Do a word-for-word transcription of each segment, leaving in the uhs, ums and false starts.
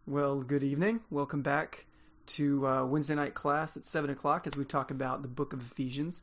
Well, good evening. Welcome back to uh, Wednesday night class at seven o'clock as we talk about the book of Ephesians.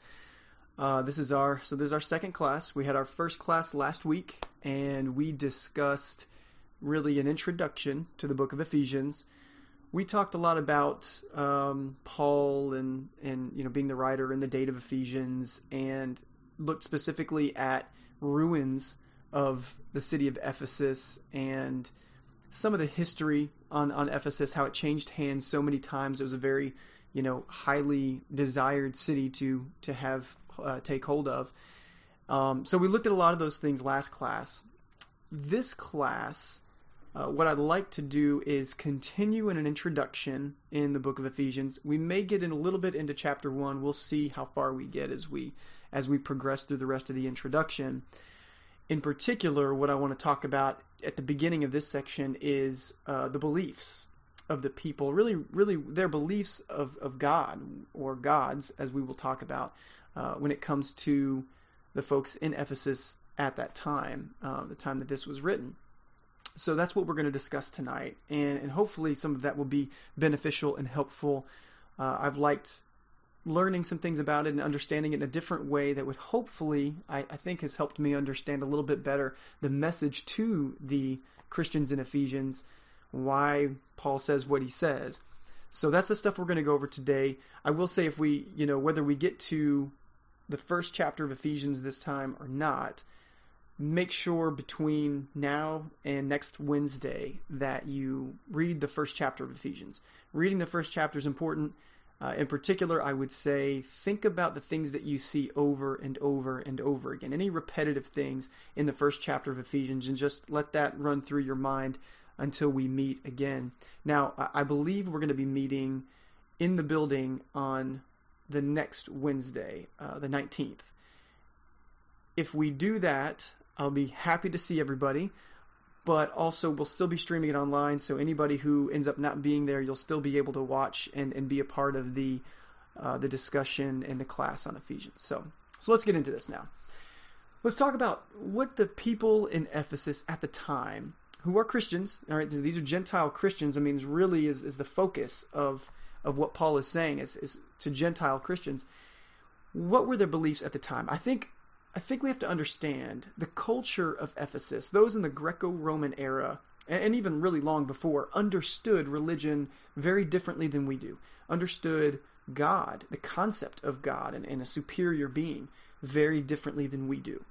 Uh, this is our, so this is our second class. We had our first class last week and we discussed really an introduction to the book of Ephesians. We talked a lot about um, Paul and, and, you know, being the writer and the date of Ephesians, and looked specifically at ruins of the city of Ephesus and some of the history on, on Ephesus, how it changed hands so many times. It was a very, you know, highly desired city to to have uh, take hold of. Um, so we looked at a lot of those things last class. This class, uh, what I'd like to do is continue in an introduction in the book of Ephesians. We may get in a little bit into chapter one. We'll see how far we get as we as we progress through the rest of the introduction. In particular, what I want to talk about at the beginning of this section is uh, the beliefs of the people, really, really their beliefs of, of God, or gods, as we will talk about uh, when it comes to the folks in Ephesus at that time, uh, the time that this was written. So that's what we're going to discuss tonight, and, and hopefully some of that will be beneficial and helpful. Uh, I've liked learning some things about it and understanding it in a different way that would hopefully, I, I think, has helped me understand a little bit better the message to the Christians in Ephesians, why Paul says what he says. So that's the stuff we're going to go over today. I will say, if we, you know, whether we get to the first chapter of Ephesians this time or not, make sure between now and next Wednesday that you read the first chapter of Ephesians. Reading the first chapter is important. Uh, in particular, I would say think about the things that you see over and over and over again, any repetitive things in the first chapter of Ephesians, and just let that run through your mind until we meet again. Now, I believe we're going to be meeting in the building on the next Wednesday, uh, the nineteenth. If we do that, I'll be happy to see everybody. But also we'll still be streaming it online, so anybody who ends up not being there, you'll still be able to watch and, and be a part of the uh, the discussion and the class on Ephesians. So, so let's get into this now. Let's talk about what the people in Ephesus at the time, who are Christians, all right, these are Gentile Christians, I mean, really is, is the focus of, of what Paul is saying is, is to Gentile Christians. What were their beliefs at the time? I think I think we have to understand the culture of Ephesus. Those in the Greco-Roman era, and even really long before, understood religion very differently than we do. Understood God, the concept of God and, and a superior being, very differently than we do.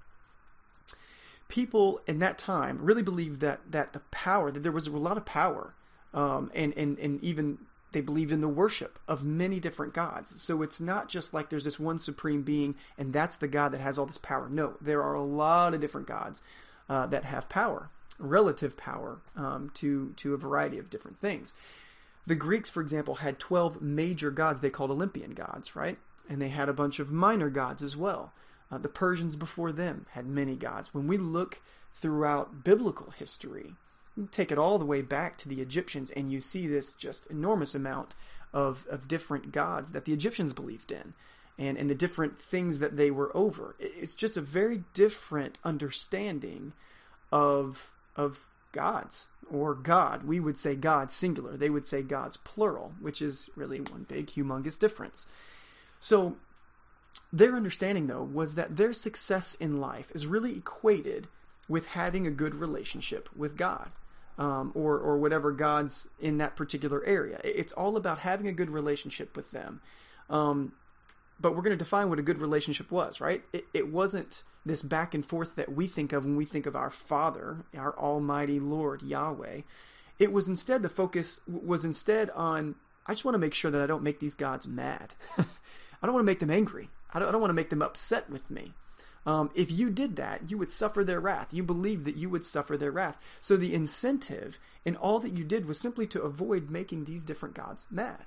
People in that time really believed that that the power, that there was a lot of power, um, and, and, and even they believed in the worship of many different gods. So it's not just like there's this one supreme being and that's the God that has all this power. No, there are a lot of different gods uh, that have power, relative power um, to, to a variety of different things. The Greeks, for example, had twelve major gods they called Olympian gods, right? And they had a bunch of minor gods as well. Uh, the Persians before them had many gods. When we look throughout biblical history, you take it all the way back to the Egyptians, and you see this just enormous amount of, of different gods that the Egyptians believed in, and, and the different things that they were over. It's just a very different understanding of, of gods, or God. We would say God singular. They would say gods plural, which is really one big, humongous difference. So their understanding, though, was that their success in life is really equated with having a good relationship with God. Um, or, or whatever gods in that particular area. It's all about having a good relationship with them. Um, but we're going to define what a good relationship was, right? It, it wasn't this back and forth that we think of when we think of our Father, our Almighty Lord, Yahweh. It was instead, the focus was instead on, I just want to make sure that I don't make these gods mad. I don't want to make them angry. I don't, I don't want to make them upset with me. Um, if you did that, you would suffer their wrath. You believed that you would suffer their wrath. So the incentive in all that you did was simply to avoid making these different gods mad.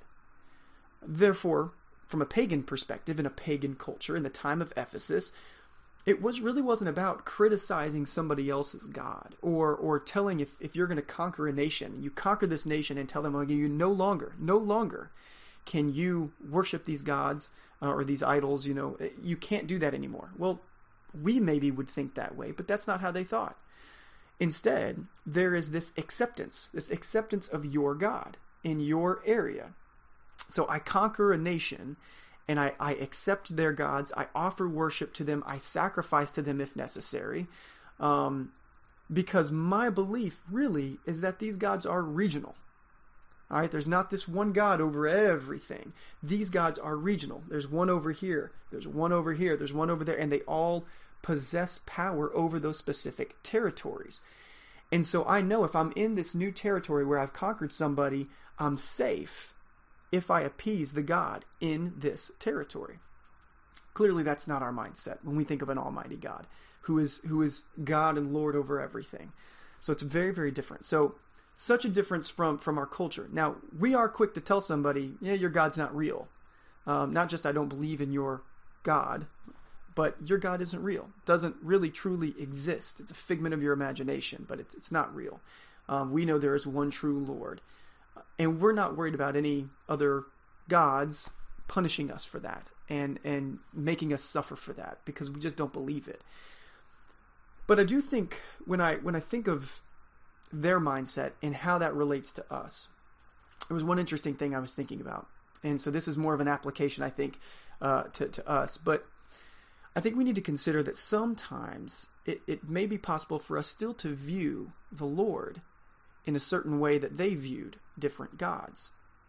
Therefore, from a pagan perspective, in a pagan culture, in the time of Ephesus, it was really wasn't about criticizing somebody else's God, or or telling if, if you're going to conquer a nation, you conquer this nation and tell them, okay, you no longer, no longer can you worship these gods uh, or these idols, you know, you can't do that anymore. Well, we maybe would think that way, but that's not how they thought. Instead, there is this acceptance, this acceptance of your God in your area. So I conquer a nation, and I, I accept their gods. I offer worship to them. I sacrifice to them if necessary. Um, because my belief really is that these gods are regional. All right, there's not this one God over everything. These gods are regional. There's one over here. There's one over here. There's one over there. And they all possess power over those specific territories. And so I know if I'm in this new territory where I've conquered somebody, I'm safe if I appease the God in this territory. Clearly, that's not our mindset when we think of an almighty God who is who is God and Lord over everything. So it's very, very different. So such a difference from, from our culture. Now, we are quick to tell somebody, yeah, your God's not real. Um, not just I don't believe in your God, but your God isn't real. Doesn't really truly exist. It's a figment of your imagination, but it's it's not real. Um, we know there is one true Lord. And we're not worried about any other gods punishing us for that and, and making us suffer for that because we just don't believe it. But I do think when I when I think of their mindset and how that relates to us, there was one interesting thing I was thinking about. And so this is more of an application, I think, uh, to, to us. But I think we need to consider that sometimes it, it may be possible for us still to view the Lord in a certain way that they viewed different gods.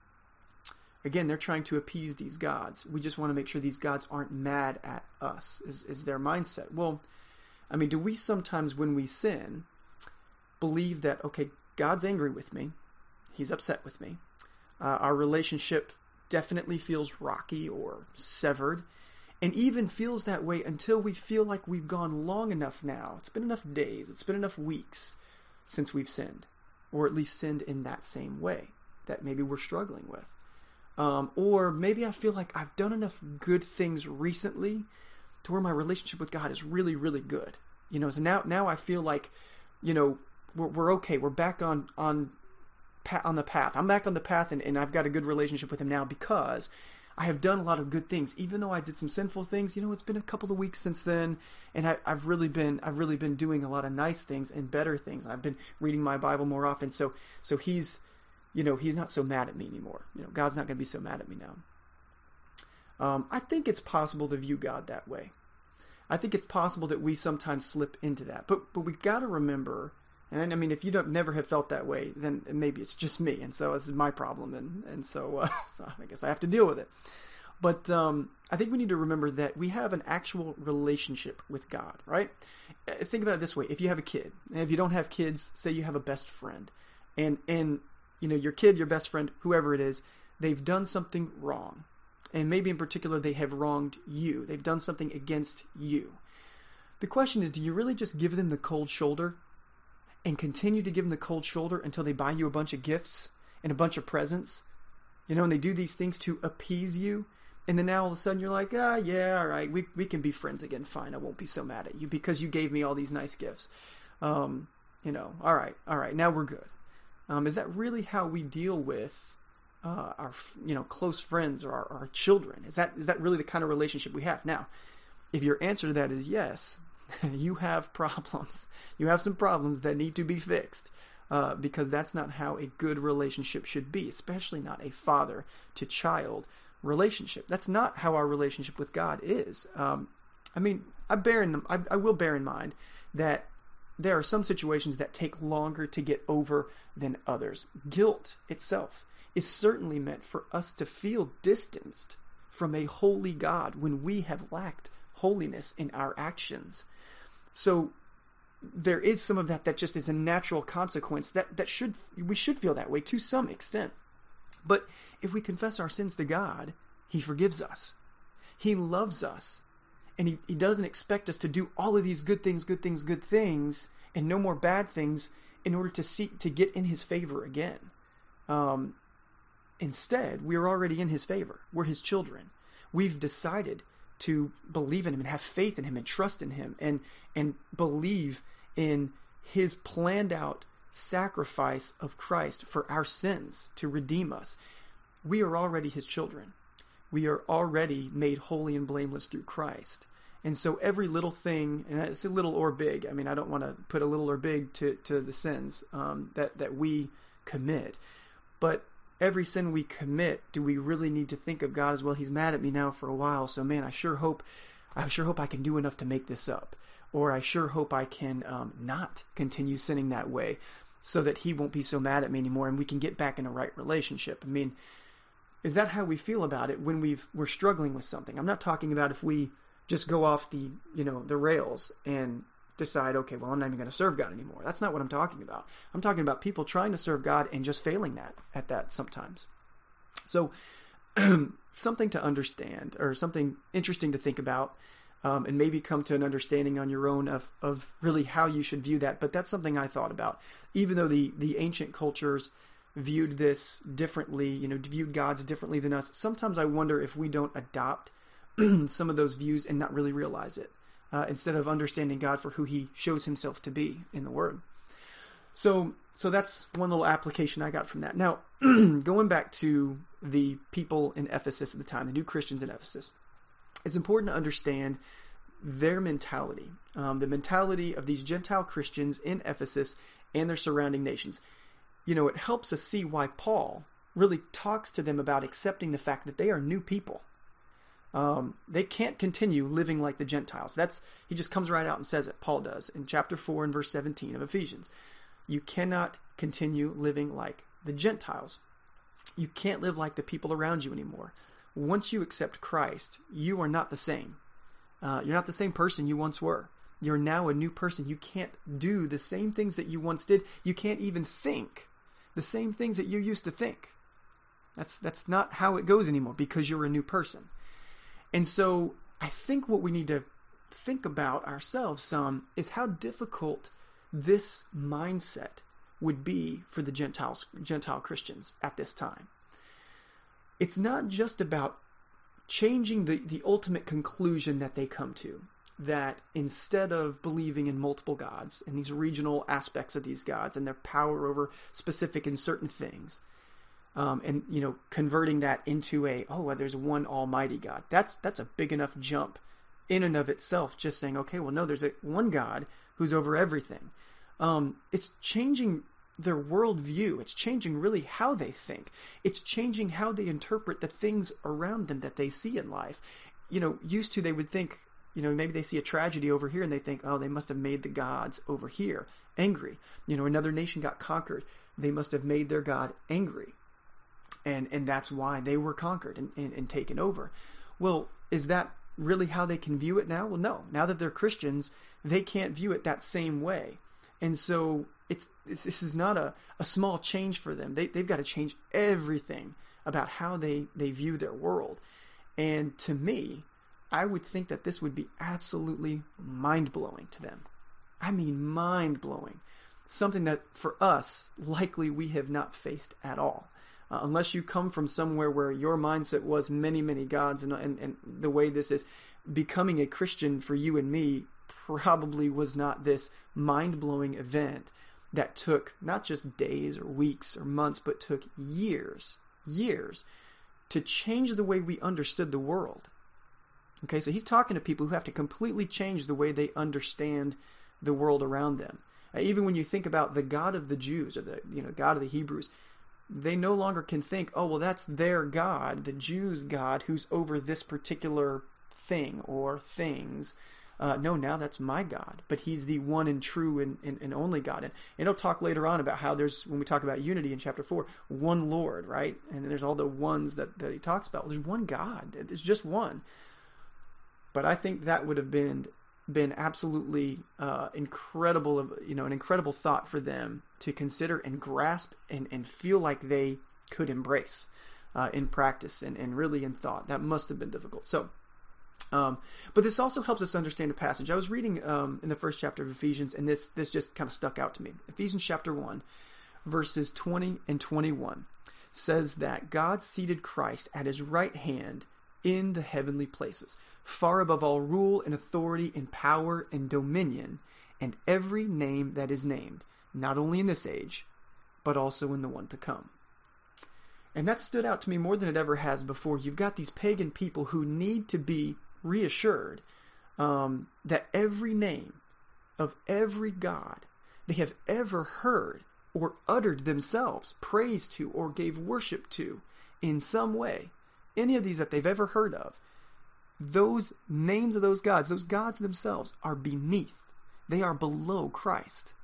Again, they're trying to appease these gods. We just want to make sure these gods aren't mad at us, is, is their mindset. Well, I mean, do we sometimes when we sin believe that, okay, God's angry with me, he's upset with me, uh, our relationship definitely feels rocky or severed, and even feels that way until we feel like we've gone long enough now. It's been enough days, it's been enough weeks since we've sinned, or at least sinned in that same way that maybe we're struggling with. Um, or maybe I feel like I've done enough good things recently to where my relationship with God is really, really good. You know, so now now I feel like, you know, we're, we're okay. We're back on on on the path. I'm back on the path, and, and I've got a good relationship with him now because I have done a lot of good things. Even though I did some sinful things, you know, it's been a couple of weeks since then, and I, I've really been I've really been doing a lot of nice things and better things. I've been reading my Bible more often, so so he's, you know, he's not so mad at me anymore. You know, God's not going to be so mad at me now. Um, I think it's possible to view God that way. I think it's possible that we sometimes slip into that, but but we've got to remember. And I mean, if you don't never have felt that way, then maybe it's just me, and so this is my problem, and and so, uh, so I guess I have to deal with it. But um, I think we need to remember that we have an actual relationship with God, right? Think about it this way: if you have a kid, and if you don't have kids, say you have a best friend, and and you know your kid, your best friend, whoever it is, they've done something wrong, and maybe in particular they have wronged you. They've done something against you. The question is, do you really just give them the cold shoulder? And continue to give them the cold shoulder until they buy you a bunch of gifts and a bunch of presents, you know, and they do these things to appease you, and then now all of a sudden you're like, ah, yeah, all right, we we can be friends again, fine, I won't be so mad at you because you gave me all these nice gifts, um, you know, all right, all right, now we're good. Um, is that really how we deal with uh, our, you know, close friends or our, our children? Is that is that really the kind of relationship we have? Now, if your answer to that is yes, you have problems. You have some problems that need to be fixed uh, because that's not how a good relationship should be, especially not a father-to-child relationship. That's not how our relationship with God is. Um, I mean, I bear in I, I will bear in mind that there are some situations that take longer to get over than others. Guilt itself is certainly meant for us to feel distanced from a holy God when we have lacked holiness in our actions. So there is some of that that just is a natural consequence that, that should we should feel that way to some extent. But if we confess our sins to God, he forgives us. He loves us. And he, he doesn't expect us to do all of these good things, good things, good things, and no more bad things in order to seek to get in his favor again. Um, instead, we are already in his favor. We're his children. We've decided to believe in him and have faith in him and trust in him and and believe in his planned out sacrifice of Christ for our sins to redeem us. We are already his children. We are already made holy and blameless through Christ. And so every little thing, and it's a little or big, I mean, I don't want to put a little or big to, to the sins um, that, that we commit. But every sin we commit, do we really need to think of God as, well, he's mad at me now for a while, so man, I sure hope I sure hope I can do enough to make this up. Or I sure hope I can um, not continue sinning that way so that he won't be so mad at me anymore and we can get back in a right relationship. I mean, is that how we feel about it when we've, we're struggling with something? I'm not talking about if we just go off the, you know, the rails and decide, okay, well, I'm not even going to serve God anymore. That's not what I'm talking about. I'm talking about people trying to serve God and just failing that at that sometimes. So something to understand, or something interesting to think about, um, and maybe come to an understanding on your own of, of really how you should view that. But that's something I thought about. Even though the, the ancient cultures viewed this differently, you know, viewed gods differently than us, sometimes I wonder if we don't adopt some of those views and not really realize it, uh, instead of understanding God for who he shows himself to be in the Word. So so that's one little application I got from that. Now, going back to the people in Ephesus at the time, the new Christians in Ephesus, it's important to understand their mentality, um, the mentality of these Gentile Christians in Ephesus and their surrounding nations. You know, it helps us see why Paul really talks to them about accepting the fact that they are new people. Um, they can't continue living like the Gentiles. That's, he just comes right out and says it. Paul does in chapter four and verse seventeen of Ephesians. You cannot continue living like the Gentiles. You can't live like the people around you anymore. Once you accept Christ, you are not the same. Uh, you're not the same person you once were. You're now a new person. You can't do the same things that you once did. You can't even think the same things that you used to think. That's that's not how it goes anymore, because you're a new person. And so I think what we need to think about ourselves some is how difficult this mindset would be for the Gentiles, Gentile Christians at this time. It's not just about changing the, the ultimate conclusion that they come to, that instead of believing in multiple gods and these regional aspects of these gods and their power over specific and certain things, Um, and, you know, converting that into a, oh, well, there's one almighty God. That's that's a big enough jump in and of itself, just saying, okay, well, no, there's a one God who's over everything. Um, it's changing their worldview. It's changing really how they think. It's changing how they interpret the things around them that they see in life. You know, used to they would think, you know, maybe they see a tragedy over here and they think, oh, they must have made the gods over here angry. You know, another nation got conquered. They must have made their God angry. And and that's why they were conquered and, and, and taken over. Well, is that really how they can view it now? Well, no. Now that they're Christians, they can't view it that same way. And so it's, it's this is not a, a small change for them. They, they've got to change everything about how they, they view their world. And to me, I would think that this would be absolutely mind-blowing to them. I mean mind-blowing. Something that for us, likely we have not faced at all. Uh, unless you come from somewhere where your mindset was many, many gods, and, and, and the way this is, becoming a Christian for you and me probably was not this mind-blowing event that took not just days or weeks or months, but took years, years to change the way we understood the world. Okay, so he's talking to people who have to completely change the way they understand the world around them. Uh, even when you think about the God of the Jews, or the you know God of the Hebrews, they no longer can think, oh, well, that's their God, the Jews' God, who's over this particular thing or things. Uh, no, now that's my God, but he's the one and true and, and, and only God. And, and he'll talk later on about how there's, when we talk about unity in chapter four, one Lord, right? And there's all the ones that, that he talks about. There's one God. It's just one. But I think that would have been been absolutely uh, incredible, you know, an incredible thought for them to consider and grasp and, and feel like they could embrace uh, in practice and, and really in thought. That must have been difficult. So, um, but this also helps us understand a passage. I was reading um, in the first chapter of Ephesians, and this this just kind of stuck out to me. Ephesians chapter one, verses twenty and twenty-one says that God seated Christ at his right hand in the heavenly places, far above all rule and authority and power and dominion, and every name that is named, not only in this age, but also in the one to come. And that stood out to me more than it ever has before. You've got these pagan people who need to be reassured um, that every name of every god they have ever heard or uttered themselves praise to or gave worship to in some way, any of these that they've ever heard of, those names of those gods, those gods themselves are beneath. They are below Christ.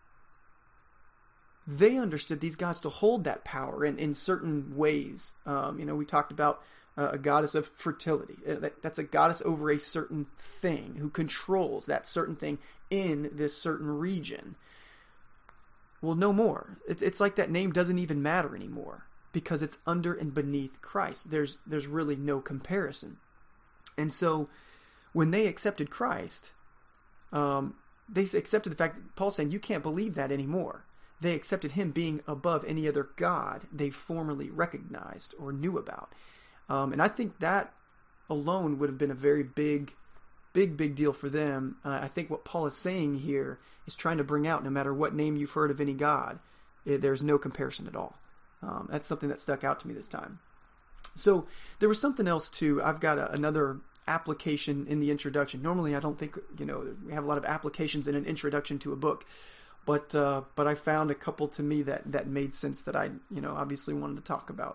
They understood these gods to hold that power in, in certain ways. Um, you know, we talked about uh, a goddess of fertility. That, that's a goddess over a certain thing who controls that certain thing in this certain region. Well, no more. It's, it's like that name doesn't even matter anymore because it's under and beneath Christ. There's there's really no comparison. And so when they accepted Christ, um, they accepted the fact that Paul's saying you can't believe that anymore. They accepted him being above any other god they formerly recognized or knew about. Um, and I think that alone would have been a very big, big, big deal for them. Uh, I think what Paul is saying here is trying to bring out no matter what name you've heard of any god, it, there's no comparison at all. Um, that's something that stuck out to me this time. So there was something else too. I've got a, another application in the introduction. Normally I don't think, you know, we have a lot of applications in an introduction to a book. But uh, but I found a couple to me that, that made sense that I, you know, obviously wanted to talk about.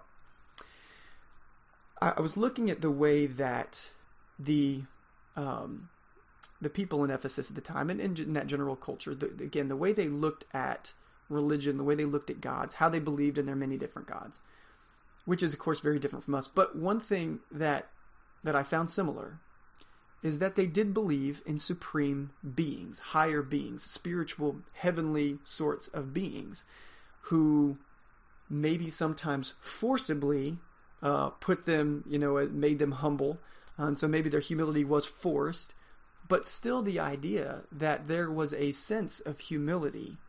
I, I was looking at the way that the um, the people in Ephesus at the time, and in, in that general culture, the, again, the way they looked at religion, the way they looked at gods, how they believed in their many different gods, which is, of course, very different from us. But one thing that that I found similar is that they did believe in supreme beings, higher beings, spiritual, heavenly sorts of beings who maybe sometimes forcibly uh, put them, you know, made them humble. And so maybe their humility was forced, but still the idea that there was a sense of humility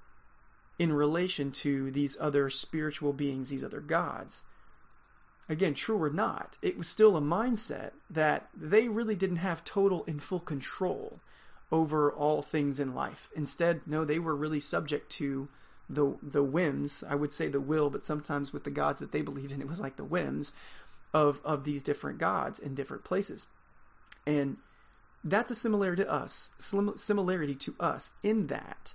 in relation to these other spiritual beings, these other gods. Again, true or not, it was still a mindset that they really didn't have total and full control over all things in life. Instead, no, they were really subject to the the whims, I would say the will, but sometimes with the gods that they believed in, it was like the whims of, of these different gods in different places. And that's a similarity to us, similarity to us in that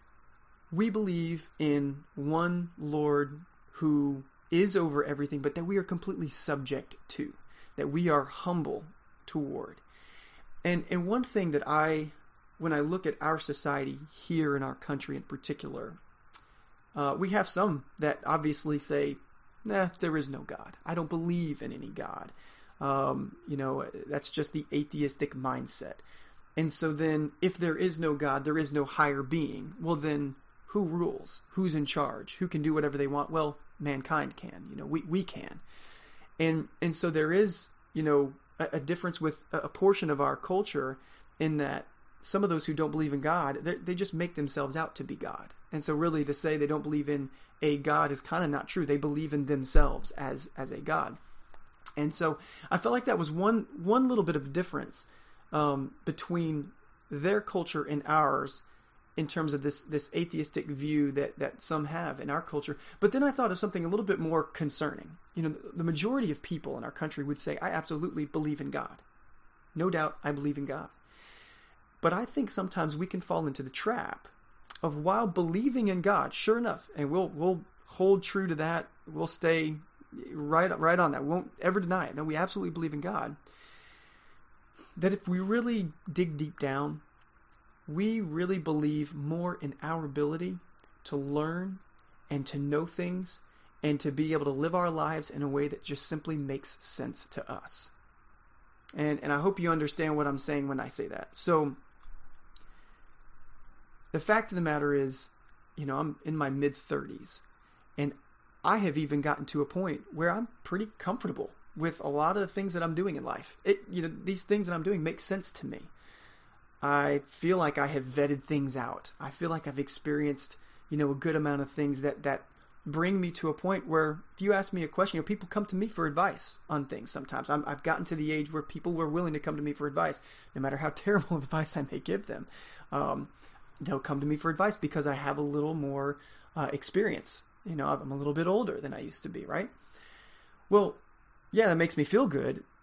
we believe in one Lord who is over everything, but that we are completely subject to, that we are humble toward. And and one thing that I, when I look at our society here in our country in particular, uh, we have some that obviously say, nah, there is no God. I don't believe in any God. Um, you know, that's just the atheistic mindset. And so then, if there is no God, there is no higher being. Well then, who rules? Who's in charge? Who can do whatever they want? Well, mankind can. You know, we we can. And and so there is, you know, a, a difference with a, a portion of our culture in that some of those who don't believe in God, they, they just make themselves out to be God. And so really to say they don't believe in a God is kind of not true. They believe in themselves as as a God. And so I felt like that was one one little bit of difference um, between their culture and ours, in terms of this this atheistic view that, that some have in our culture. But then I thought of something a little bit more concerning. You know, the majority of people in our country would say, I absolutely believe in God. No doubt I believe in God. But I think sometimes we can fall into the trap of, while believing in God, sure enough, and we'll we'll hold true to that, we'll stay right, right on that, we won't ever deny it. No, we absolutely believe in God. That if we really dig deep down, we really believe more in our ability to learn and to know things and to be able to live our lives in a way that just simply makes sense to us. And and I hope you understand what I'm saying when I say that. So the fact of the matter is, you know, I'm in my mid thirties, and I have even gotten to a point where I'm pretty comfortable with a lot of the things that I'm doing in life. It, you know, these things that I'm doing make sense to me. I feel like I have vetted things out. I feel like I've experienced, you know, a good amount of things that, that bring me to a point where if you ask me a question, you know, people come to me for advice on things sometimes. I'm, I've gotten to the age where people were willing to come to me for advice, no matter how terrible advice I may give them. Um, they'll come to me for advice because I have a little more uh, experience. You know, I'm a little bit older than I used to be, right? Well, yeah, that makes me feel good.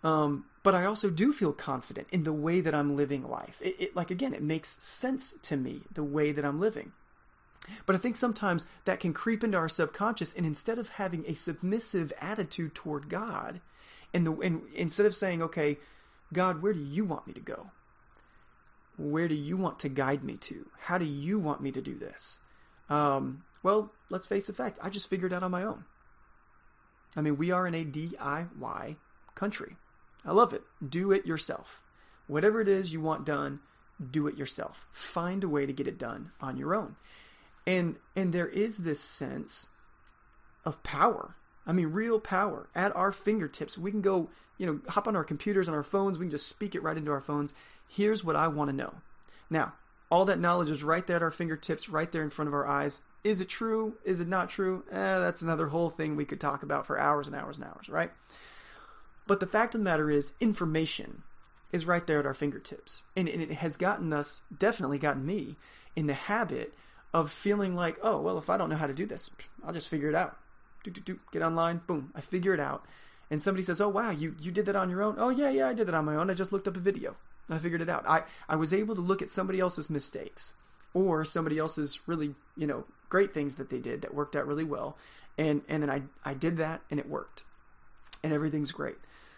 Um, but I also do feel confident in the way that I'm living life. It, it, like, again, it makes sense to me, the way that I'm living. But I think sometimes that can creep into our subconscious, and instead of having a submissive attitude toward God, and, the, and instead of saying, okay, God, where do you want me to go? Where do you want to guide me to? How do you want me to do this? Um, well, let's face the fact, I just figured it out on my own. I mean, we are in a D I Y country. I love it. Do it yourself. Whatever it is you want done, do it yourself. Find a way to get it done on your own. And and there is this sense of power. I mean, real power at our fingertips. We can go, you know, hop on our computers and our phones. We can just speak it right into our phones. Here's what I want to know. Now, all that knowledge is right there at our fingertips, right there in front of our eyes. Is it true? Is it not true? Eh, that's another whole thing we could talk about for hours and hours and hours, right? But the fact of the matter is, information is right there at our fingertips. And, and it has gotten us, definitely gotten me, in the habit of feeling like, oh, well, if I don't know how to do this, I'll just figure it out. Do, do, do, get online, boom, I figure it out. And somebody says, oh, wow, you, you did that on your own? Oh, yeah, yeah, I did that on my own. I just looked up a video and I figured it out. I, I was able to look at somebody else's mistakes or somebody else's really, you know, great things that they did that worked out really well. And, and then I, I did that and it worked. And everything's great.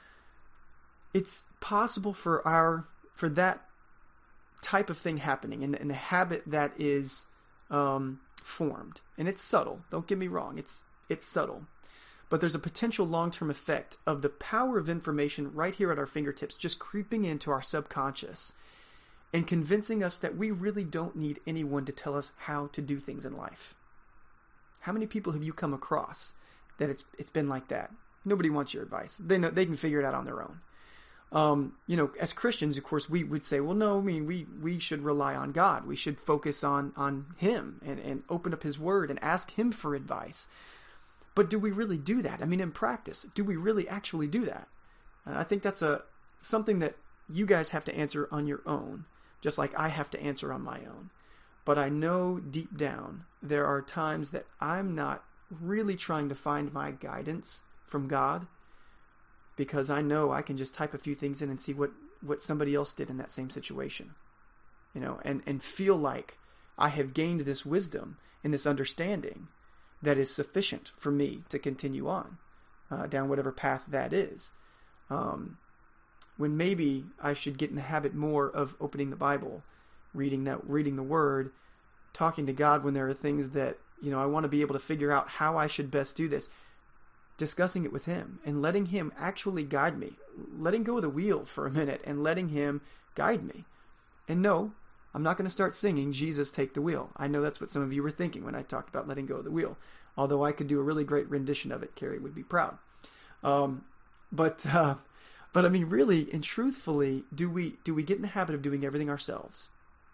It's possible for our, for that type of thing happening in the, in the habit that is um, formed. And it's subtle. Don't get me wrong. It's, it's subtle. But there's a potential long-term effect of the power of information right here at our fingertips, just creeping into our subconscious and convincing us that we really don't need anyone to tell us how to do things in life. How many people have you come across that it's it's been like that? Nobody wants your advice. They know they can figure it out on their own. Um, you know, as Christians, of course, we would say, well, no, I mean, we, we should rely on God. We should focus on, on Him and, and open up His Word and ask Him for advice. But do we really do that? I mean, in practice, do we really actually do that? And I think that's a something that you guys have to answer on your own, just like I have to answer on my own. But I know deep down there are times that I'm not really trying to find my guidance from God, because I know I can just type a few things in and see what, what somebody else did in that same situation, you know, and, and feel like I have gained this wisdom and this understanding that is sufficient for me to continue on uh, down whatever path that is. Um, when maybe I should get in the habit more of opening the Bible, reading that, reading the Word, talking to God when there are things that, you know, I want to be able to figure out how I should best do this, discussing it with Him and letting Him actually guide me, letting go of the wheel for a minute and letting Him guide me. And no, I'm not going to start singing Jesus Take the Wheel. I know that's what some of you were thinking when I talked about letting go of the wheel. Although I could do a really great rendition of it, Carrie would be proud. Um, but uh, but I mean, really and truthfully, do we do we get in the habit of doing everything ourselves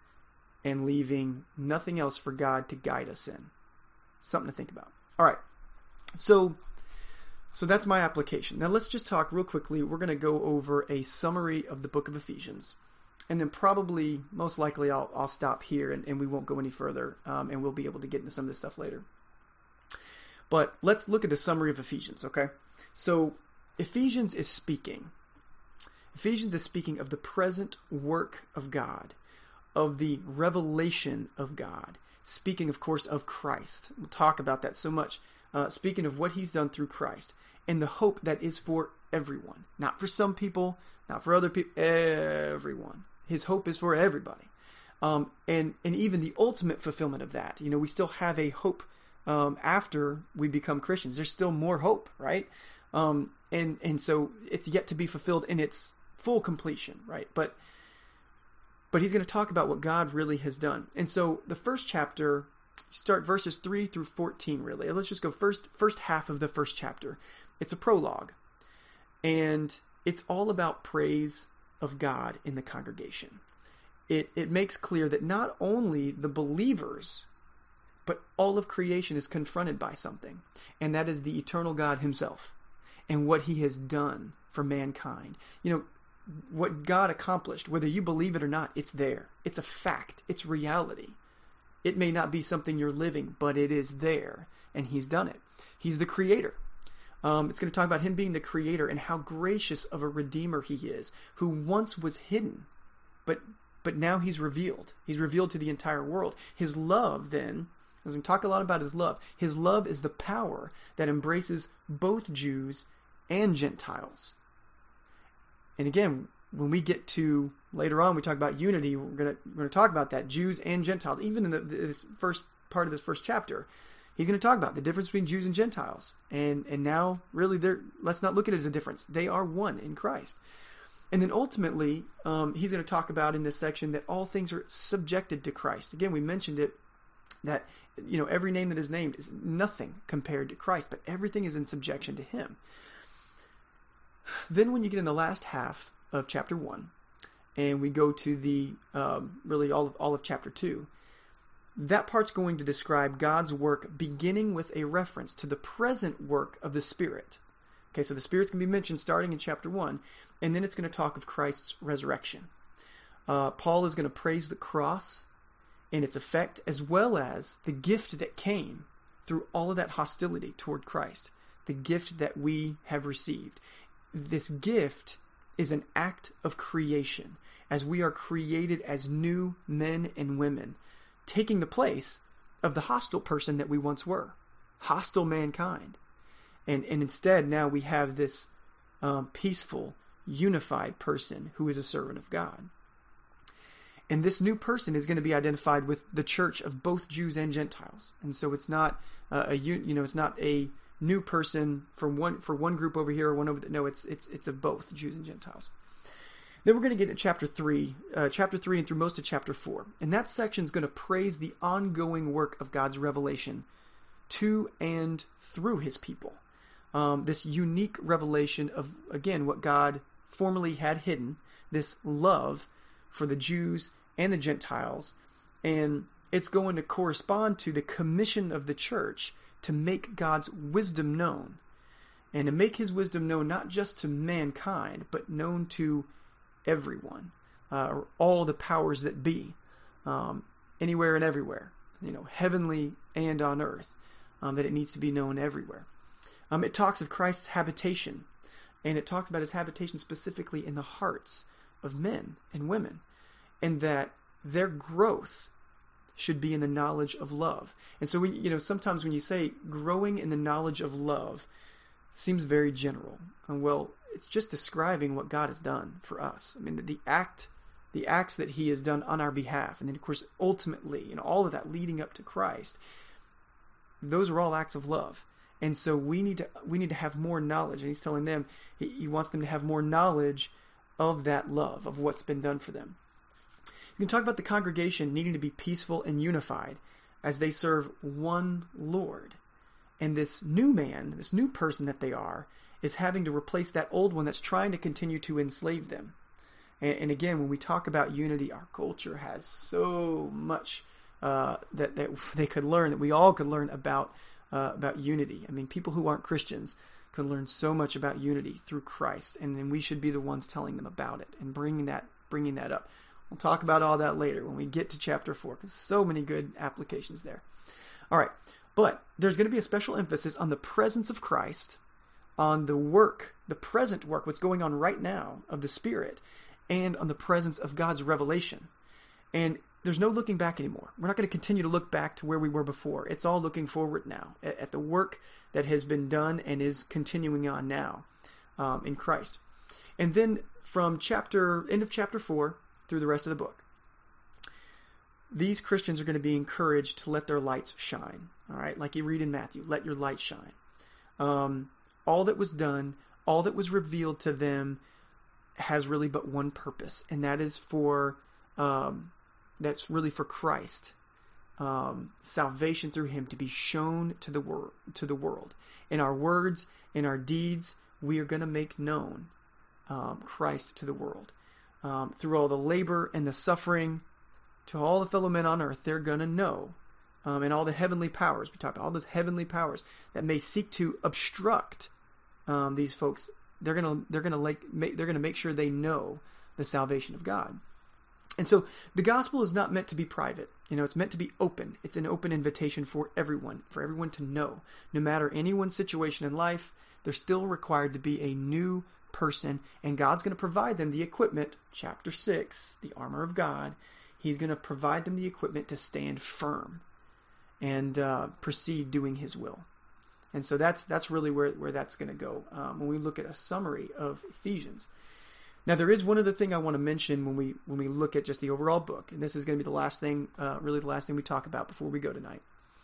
and leaving nothing else for God to guide us in? Something to think about. All right, so so that's my application. Now let's just talk real quickly. We're going to go over a summary of the book of Ephesians. And then probably, most likely, I'll, I'll stop here and, and we won't go any further, um, and we'll be able to get into some of this stuff later. But let's look at a summary of Ephesians, okay? So Ephesians is speaking. Ephesians is speaking of the present work of God, of the revelation of God. Speaking, of course, of Christ. We'll talk about that so much. Uh, speaking of what He's done through Christ and the hope that is for everyone. Not for some people, not for other people, everyone. His hope is for everybody. Um, and, and even the ultimate fulfillment of that. You know, we still have a hope um, after we become Christians. There's still more hope, right? Um, and, and so it's yet to be fulfilled in its full completion, right? But, but he's going to talk about what God really has done. And so the first chapter, start verses three through fourteen, really. Let's just go first, first half of the first chapter. It's a prologue. And it's all about praise of God in the congregation. It it makes clear that not only the believers, but all of creation is confronted by something, and that is the eternal God Himself and what He has done for mankind. You know, what God accomplished, whether you believe it or not, it's there. It's a fact. It's reality. It may not be something you're living, but it is there, and He's done it. He's the creator. Um, it's going to talk about him being the creator and how gracious of a redeemer he is, who once was hidden, but but now he's revealed. He's revealed to the entire world. His love, then, as we talk a lot about his love, his love is the power that embraces both Jews and Gentiles. And again, when we get to later on, we talk about unity, we're going to we're going to talk about that, Jews and Gentiles. Even in the, this first part of this first chapter, he's going to talk about the difference between Jews and Gentiles. And and now, really, they're, let's not look at it as a difference. They are one in Christ. And then ultimately, um, he's going to talk about in this section that all things are subjected to Christ. Again, we mentioned it, that you know every name that is named is nothing compared to Christ, but everything is in subjection to him. Then when you get in the last half of chapter one, and we go to the um, really all of, all of chapter two, that part's going to describe God's work beginning with a reference to the present work of the Spirit. Okay, so the Spirit's going to be mentioned starting in chapter one, and then it's going to talk of Christ's resurrection. Uh, Paul is going to praise the cross and its effect, as well as the gift that came through all of that hostility toward Christ, the gift that we have received. This gift is an act of creation, as we are created as new men and women, taking the place of the hostile person that we once were, hostile mankind. And, and instead, now we have this um, peaceful, unified person who is a servant of God. And this new person is going to be identified with the church of both Jews and Gentiles. And so it's not uh, a you know it's not a new person for one for one group over here or one over there. No, it's it's it's of both Jews and Gentiles. Then we're going to get into chapter three, uh, chapter three, and through most of chapter four, and that section is going to praise the ongoing work of God's revelation to and through His people. Um, this unique revelation of, again, what God formerly had hidden, this love for the Jews and the Gentiles, and it's going to correspond to the commission of the church to make God's wisdom known, and to make His wisdom known not just to mankind, but known to everyone, uh, or all the powers that be, um, anywhere and everywhere, you know, heavenly and on earth, um, that it needs to be known everywhere. Um, it talks of Christ's habitation, and it talks about His habitation specifically in the hearts of men and women, and that their growth should be in the knowledge of love. And so, when, you know, sometimes when you say growing in the knowledge of love, seems very general. And well, it's just describing what God has done for us. I mean, the, the act, the acts that He has done on our behalf, and then of course, ultimately, you know, all of that leading up to Christ, those are all acts of love. And so we need to we need to have more knowledge. And He's telling them he, he wants them to have more knowledge of that love, of what's been done for them. You can talk about the congregation needing to be peaceful and unified as they serve one Lord. And this new man, this new person that they are, is having to replace that old one that's trying to continue to enslave them. And, and again, when we talk about unity, our culture has so much uh, that, that they could learn, that we all could learn about uh, about unity. I mean, people who aren't Christians could learn so much about unity through Christ, and, and we should be the ones telling them about it and bringing that bringing that up. We'll talk about all that later when we get to chapter four, because so many good applications there. All right, but there's going to be a special emphasis on the presence of Christ, on the work, the present work, what's going on right now of the Spirit, and on the presence of God's revelation. And there's no looking back anymore. We're not going to continue to look back to where we were before. It's all looking forward now at, at the work that has been done and is continuing on now um, in Christ. And then from chapter end of chapter four through the rest of the book, these Christians are going to be encouraged to let their lights shine. All right, like you read in Matthew, let your light shine. Um, all that was done, all that was revealed to them has really but one purpose, and that is for um, that's really for Christ, um, salvation through Him to be shown to the world. To the world, in our words, in our deeds, we are going to make known um, Christ to the world um, through all the labor and the suffering. To all the fellow men on earth, they're going to know, um, and all the heavenly powers. We talk about all those heavenly powers that may seek to obstruct um, these folks. They're gonna they're gonna like make, they're gonna make sure they know the salvation of God. And so the gospel is not meant to be private. You know, it's meant to be open. It's an open invitation for everyone, for everyone to know. No matter anyone's situation in life, they're still required to be a new person, and God's going to provide them the equipment, chapter six, the armor of God. He's going to provide them the equipment to stand firm and uh, proceed doing his will. And so that's that's really where, where that's going to go um, when we look at a summary of Ephesians. Now, there is one other thing I want to mention when we when we look at just the overall book, and this is going to be the last thing, uh, really the last thing we talk about before we go tonight.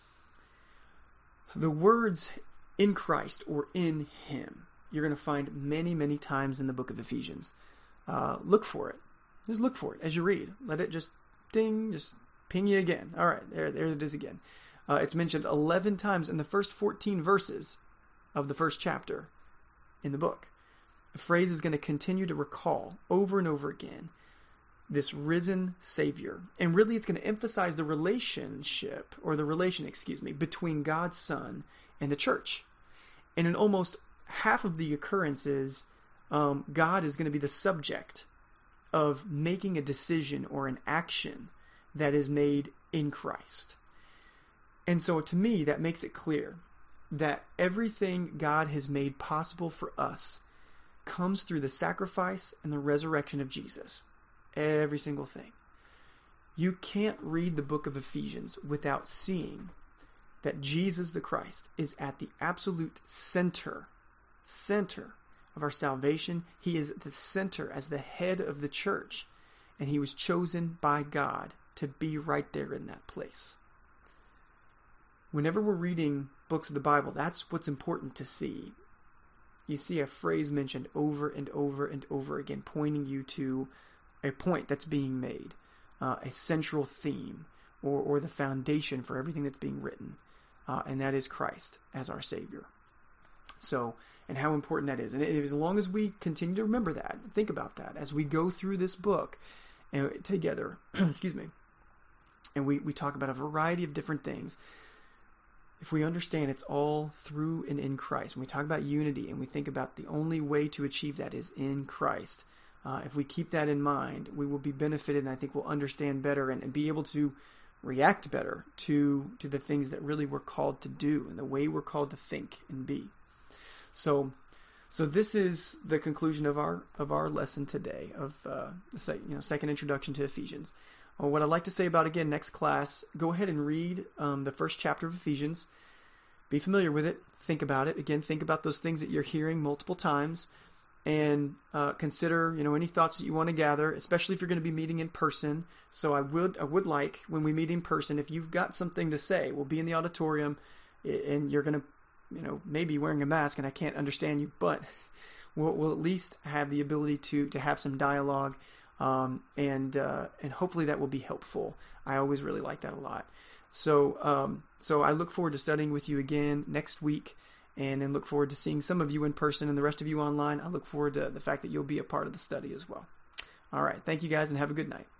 The words in Christ or in him, you're going to find many, many times in the book of Ephesians. Uh, look for it. Just look for it as you read. Let it just ding, just ping you again. All right, there, there it is again. Uh, it's mentioned eleven times in the first fourteen verses of the first chapter in the book. The phrase is going to continue to recall over and over again this risen Savior. And really it's going to emphasize the relationship, or the relation, excuse me, between God's Son and the church. And in almost half of the occurrences, um, God is going to be the subject of making a decision or an action that is made in Christ. And so to me, that makes it clear that everything God has made possible for us comes through the sacrifice and the resurrection of Jesus. Every single thing. You can't read the book of Ephesians without seeing that Jesus the Christ is at the absolute center, center of our salvation. He is at the center as the head of the church, and he was chosen by God to be right there in that place. Whenever we're reading books of the Bible, that's what's important to see. You see a phrase mentioned over and over and over again, pointing you to a point that's being made, uh, a central theme, or, or the foundation for everything that's being written, uh, and that is Christ as our Savior. So, and how important that is. And as long as we continue to remember that, think about that, as we go through this book uh, together, excuse me, and we, we talk about a variety of different things, if we understand it's all through and in Christ, when we talk about unity and we think about the only way to achieve that is in Christ, uh, if we keep that in mind, we will be benefited, and I think we'll understand better and, and be able to react better to, to the things that really we're called to do and the way we're called to think and be. So, so this is the conclusion of our of our lesson today of uh, the you know, second introduction to Ephesians. Well, what I'd like to say about, again, next class, go ahead and read um, the first chapter of Ephesians. Be familiar with it. Think about it. Again, think about those things that you're hearing multiple times, and uh, consider, you know, any thoughts that you want to gather, especially if you're going to be meeting in person. So I would, I would like, when we meet in person, if you've got something to say, we'll be in the auditorium, and you're going to, you know, maybe wearing a mask, and I can't understand you, but we'll, we'll at least have the ability to to have some dialogue. Um, and uh, and hopefully that will be helpful. I always really like that a lot. So um, so I look forward to studying with you again next week, and then look forward to seeing some of you in person and the rest of you online. I look forward to the fact that you'll be a part of the study as well. All right. Thank you guys, and have a good night.